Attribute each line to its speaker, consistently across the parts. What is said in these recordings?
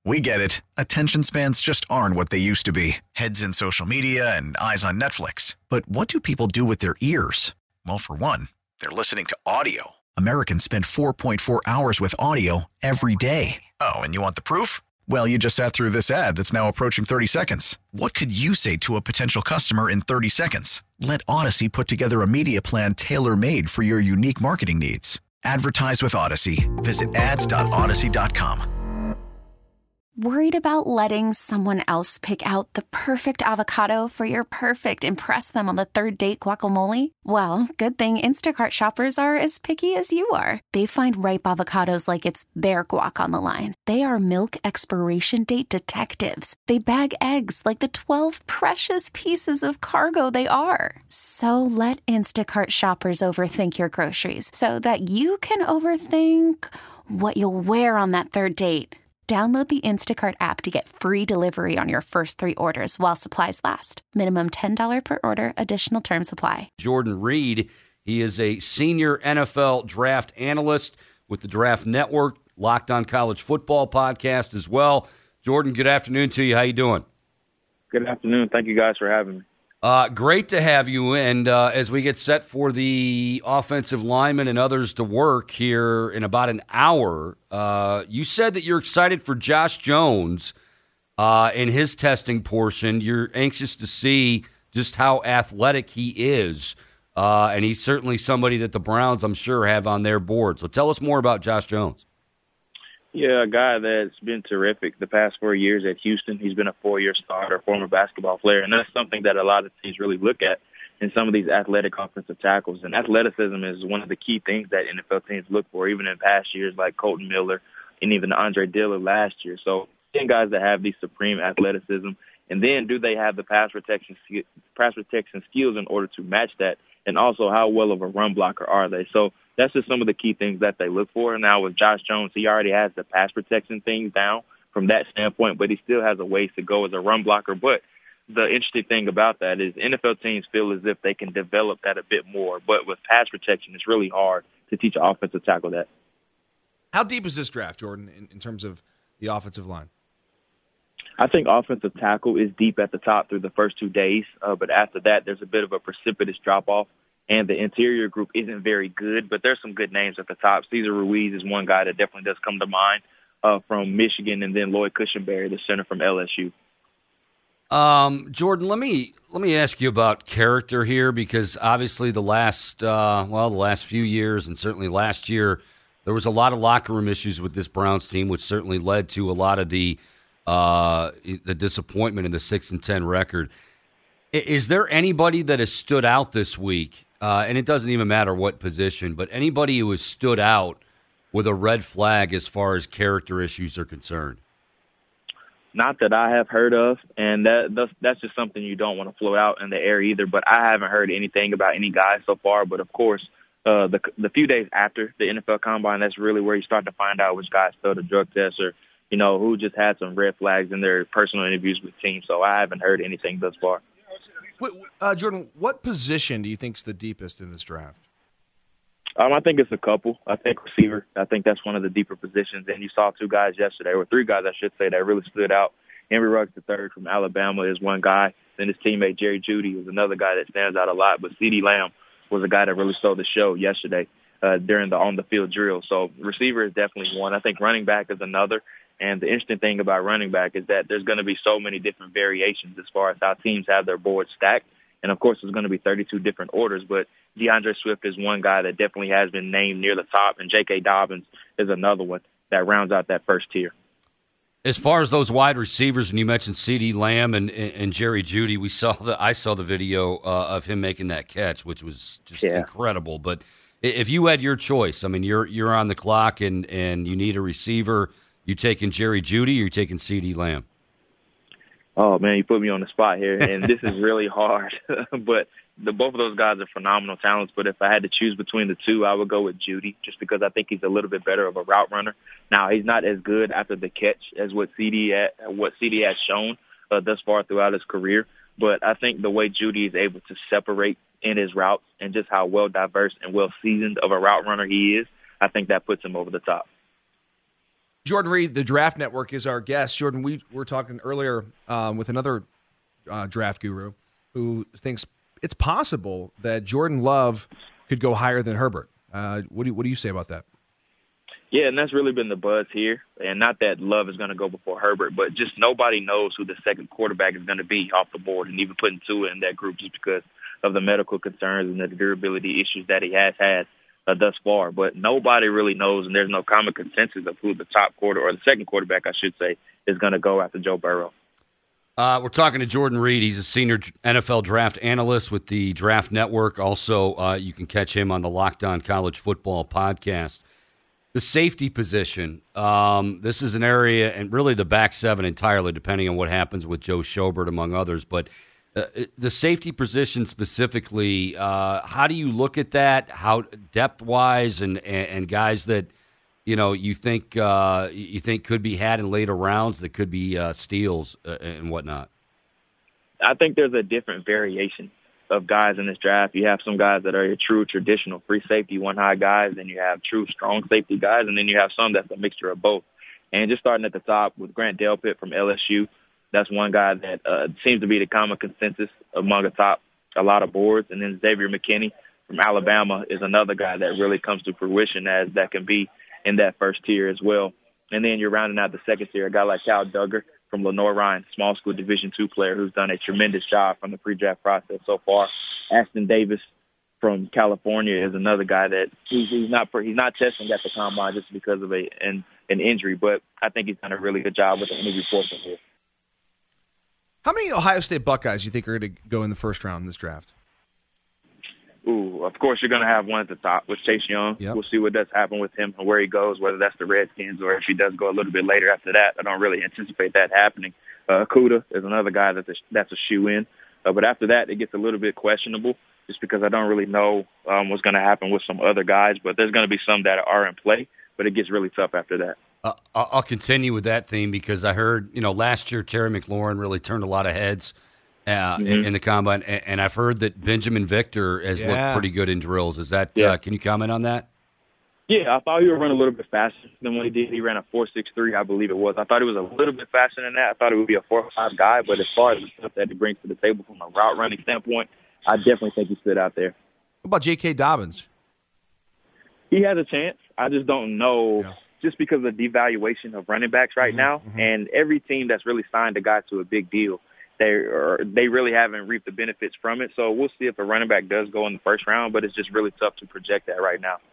Speaker 1: We get it. Attention spans just aren't what they used to be. Heads in social media and eyes on Netflix. But what do people do with their ears? Well, for one, they're listening to audio. Americans spend 4.4 hours with audio every day. Oh, and you want the proof? Well, you just sat through this ad that's now approaching 30 seconds. What could you say to a potential customer in 30 seconds? Let Odyssey put together a media plan tailor-made for your unique marketing needs. Advertise with Odyssey. Visit ads.odyssey.com.
Speaker 2: Worried about letting someone else pick out the perfect avocado for your perfect impress them on the third date guacamole? Well, good thing Instacart shoppers are as picky as you are. They find ripe avocados like it's their guac on the line. They are milk expiration date detectives. They bag eggs like the 12 precious pieces of cargo they are. So let Instacart shoppers overthink your groceries so that you can overthink what you'll wear on that third date. Download the Instacart app to get free delivery on your first 3 orders while supplies last. Minimum $10 per order. Additional terms apply.
Speaker 3: Jordan Reed, he is a senior NFL draft analyst with the Draft Network, Locked On College Football podcast as well. Jordan, good afternoon to you. How you doing?
Speaker 4: Good afternoon. Thank you guys for having me.
Speaker 3: Great to have you. And as we get set for the offensive linemen and others to work here in about an hour, you said that you're excited for Josh Jones in his testing portion. You're anxious to see just how athletic he is. And he's certainly somebody that the Browns, I'm sure, have on their board. So tell us more about Josh Jones.
Speaker 4: Yeah, a guy that's been terrific the past 4 years at Houston. He's been a 4-year starter, former basketball player, and that's something that a lot of teams really look at in some of these athletic offensive tackles. And athleticism is one of the key things that NFL teams look for, even in past years like Colton Miller and even Andre Dillard last year. So, seeing guys that have these supreme athleticism, and then do they have the pass protection skills in order to match that, and also how well of a run blocker are they? So that's just some of the key things that they look for. Now with Josh Jones, he already has the pass protection things down from that standpoint, but he still has a ways to go as a run blocker. But the interesting thing about that is NFL teams feel as if they can develop that a bit more. But with pass protection, it's really hard to teach an offensive tackle that.
Speaker 5: How deep is this draft, Jordan, in terms of the offensive line?
Speaker 4: I think offensive tackle is deep at the top through the first 2 days, but after that, there's a bit of a precipitous drop-off, and the interior group isn't very good, but there's some good names at the top. Cesar Ruiz is one guy that definitely does come to mind from Michigan, and then Lloyd Cushenberry, the center from LSU.
Speaker 3: Jordan, let me ask you about character here, because obviously the last few years, and certainly last year, there was a lot of locker room issues with this Browns team, which certainly led to a lot of the disappointment in the 6-10 record. Is there anybody that has stood out this week, and it doesn't even matter what position, but anybody who has stood out with a red flag as far as character issues are concerned?
Speaker 4: Not that I have heard of, and that's just something you don't want to float out in the air either, but I haven't heard anything about any guys so far. But, of course, the few days after the NFL Combine, that's really where you start to find out which guys failed a drug test or who just had some red flags in their personal interviews with teams. So I haven't heard anything thus far.
Speaker 5: Jordan, what position do you think is the deepest in this draft?
Speaker 4: I think it's a couple. I think receiver. I think that's one of the deeper positions. And you saw 2 guys yesterday, or 3 guys, I should say, that really stood out. Henry Ruggs III from Alabama is one guy. Then his teammate Jerry Jeudy is another guy that stands out a lot. But CeeDee Lamb was a guy that really stole the show yesterday during the on-the-field drill. So receiver is definitely one. I think running back is another. And the interesting thing about running back is that there's going to be so many different variations as far as how teams have their boards stacked. And, of course, there's going to be 32 different orders. But DeAndre Swift is one guy that definitely has been named near the top. And J.K. Dobbins is another one that rounds out that first tier.
Speaker 3: As far as those wide receivers, and you mentioned CeeDee Lamb and Jerry Jeudy, I saw the video of him making that catch, which was just incredible. But if you had your choice, I mean, you're on the clock and you need a receiver, you taking Jerry Jeudy or you taking CeeDee Lamb?
Speaker 4: Oh, man, you put me on the spot here, and this is really hard. But both of those guys are phenomenal talents, but if I had to choose between the two, I would go with Jeudy just because I think he's a little bit better of a route runner. Now, he's not as good after the catch as what CeeDee has shown thus far throughout his career, but I think the way Jeudy is able to separate in his routes and just how well-diverse and well-seasoned of a route runner he is, I think that puts him over the top.
Speaker 5: Jordan Reed, the Draft Network, is our guest. Jordan, we were talking earlier with another draft guru who thinks it's possible that Jordan Love could go higher than Herbert. What do you say about that?
Speaker 4: Yeah, and that's really been the buzz here. And not that Love is going to go before Herbert, but just nobody knows who the second quarterback is going to be off the board, and even putting Tua in that group just because of the medical concerns and the durability issues that he has had thus far. But nobody really knows, and there's no common consensus of who the top quarter or the second quarterback, I should say, is going to go after Joe Burrow.
Speaker 3: We're talking to Jordan Reed. He's a senior NFL draft analyst with the Draft Network. Also, you can catch him on the Locked On College Football podcast. The safety position, this is an area, and really the back seven entirely, depending on what happens with Joe Schobert, among others. But the safety position specifically, how do you look at that? How depth-wise and guys that you think could be had in later rounds that could be steals and whatnot?
Speaker 4: I think there's a different variation of guys in this draft. You have some guys that are your true traditional free safety, one-high guys, and you have true strong safety guys, and then you have some that's a mixture of both. And just starting at the top with Grant Delpit from LSU, that's one guy that seems to be the common consensus among a lot of boards. And then Xavier McKinney from Alabama is another guy that really comes to fruition as that can be in that first tier as well. And then you're rounding out the second tier, a guy like Cal Duggar from Lenoir-Rhyne, small school Division II player who's done a tremendous job from the pre-draft process so far. Ashton Davis from California is another guy that he's not testing at the combine just because of an injury, but I think he's done a really good job with the interview portion here.
Speaker 5: How many Ohio State Buckeyes do you think are going to go in the first round in this draft?
Speaker 4: Ooh, of course you're going to have one at the top with Chase Young. Yep. We'll see what does happen with him and where he goes, whether that's the Redskins or if he does go a little bit later after that. I don't really anticipate that happening. Kuda is another guy that's a shoe-in. But after that, it gets a little bit questionable just because I don't really know what's going to happen with some other guys. But there's going to be some that are in play, but it gets really tough after that.
Speaker 3: I'll continue with that theme because I heard, last year Terry McLaurin really turned a lot of heads in the combine, and I've heard that Benjamin Victor has looked pretty good in drills. Is that? Can you comment on that?
Speaker 4: Yeah, I thought he would run a little bit faster than what he did. He ran a 4.63, I believe it was. I thought he was a little bit faster than that. I thought it would be a 4.5 guy, but as far as the stuff that he brings to the table from a route running standpoint, I definitely think he stood out there.
Speaker 5: What about J.K. Dobbins?
Speaker 4: He has a chance. I just don't know. Yeah. Just because of the devaluation of running backs right now, and every team that's really signed a guy to a big deal, they really haven't reaped the benefits from it. So we'll see if a running back does go in the first round, but it's just really tough to project that right now.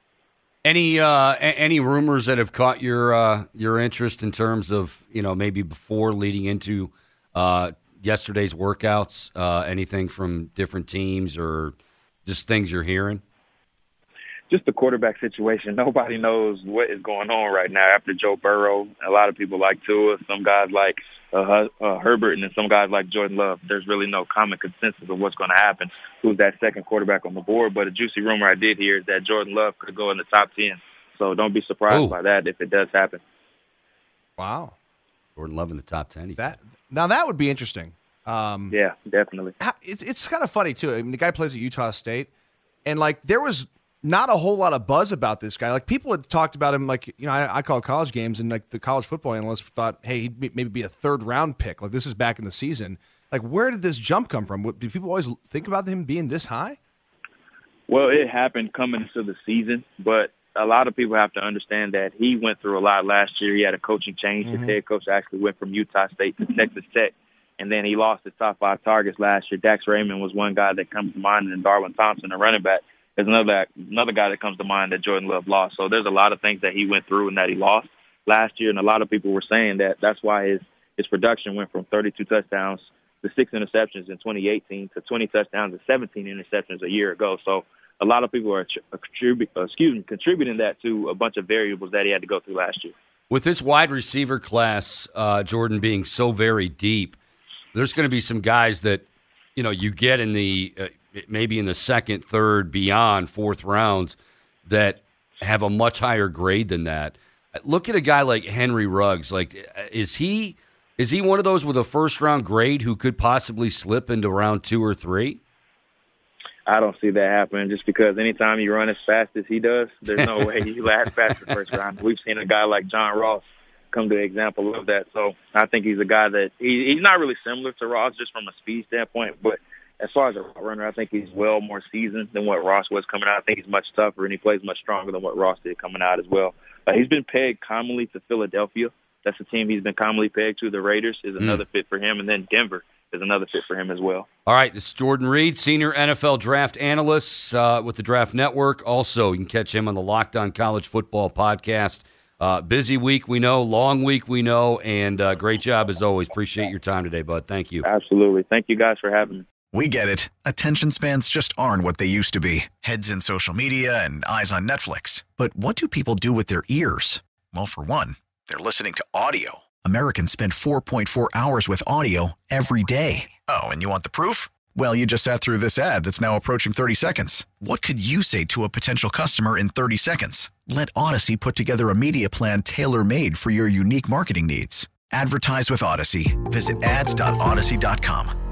Speaker 3: Any rumors that have caught your interest in terms of maybe before leading into yesterday's workouts? Anything from different teams or just things you're hearing?
Speaker 4: Just the quarterback situation. Nobody knows what is going on right now after Joe Burrow. A lot of people like Tua, some guys like Herbert, and then some guys like Jordan Love. There's really no common consensus of what's going to happen, who's that second quarterback on the board. But a juicy rumor I did hear is that Jordan Love could go in the top 10. So don't be surprised by that if it does happen.
Speaker 5: Wow.
Speaker 3: Jordan Love in the top 10.
Speaker 5: Now that would be interesting.
Speaker 4: Yeah, definitely.
Speaker 5: It's kind of funny, too. I mean, the guy plays at Utah State, and, there was not a whole lot of buzz about this guy. People had talked about him, I call college games, and the college football analysts thought, hey, he'd maybe be a third-round pick. This is back in the season. Where did this jump come from? Do people always think about him being this high?
Speaker 4: Well, it happened coming into the season, but a lot of people have to understand that he went through a lot last year. He had a coaching change. His head coach actually went from Utah State to Texas Tech, and then he lost his top 5 targets last year. Dax Raymond was one guy that comes to mind, and Darwin Thompson, a running back. There's another guy that comes to mind that Jordan Love lost. So there's a lot of things that he went through and that he lost last year, and a lot of people were saying that that's why his production went from 32 touchdowns to 6 interceptions in 2018 to 20 touchdowns and 17 interceptions a year ago. So a lot of people are contributing that to a bunch of variables that he had to go through last year.
Speaker 3: With this wide receiver class, Jordan, being so very deep, there's going to be some guys that you get in the maybe in the second, third, beyond fourth rounds that have a much higher grade than that. Look at a guy like Henry Ruggs. Is he one of those with a first round grade who could possibly slip into round 2 or 3?
Speaker 4: I don't see that happening just because anytime you run as fast as he does, there's no way you last past the first round. We've seen a guy like John Ross come to the example of that. So I think he's a guy that he's not really similar to Ross just from a speed standpoint, but as far as a runner, I think he's well more seasoned than what Ross was coming out. I think he's much tougher, and he plays much stronger than what Ross did coming out as well. He's been pegged commonly to Philadelphia. That's the team he's been commonly pegged to. The Raiders is another fit for him, and then Denver is another fit for him as well.
Speaker 3: All right, this is Jordan Reed, senior NFL draft analyst with the Draft Network. Also, you can catch him on the Locked On College Football podcast. Busy week, we know. Long week, we know. And great job, as always. Appreciate your time today, bud. Thank you.
Speaker 4: Absolutely. Thank you guys for having me.
Speaker 1: We get it. Attention spans just aren't what they used to be. Heads in social media and eyes on Netflix. But what do people do with their ears? Well, for one, they're listening to audio. Americans spend 4.4 hours with audio every day. Oh, and you want the proof? Well, you just sat through this ad that's now approaching 30 seconds. What could you say to a potential customer in 30 seconds? Let Odyssey put together a media plan tailor-made for your unique marketing needs. Advertise with Odyssey. Visit ads.odyssey.com.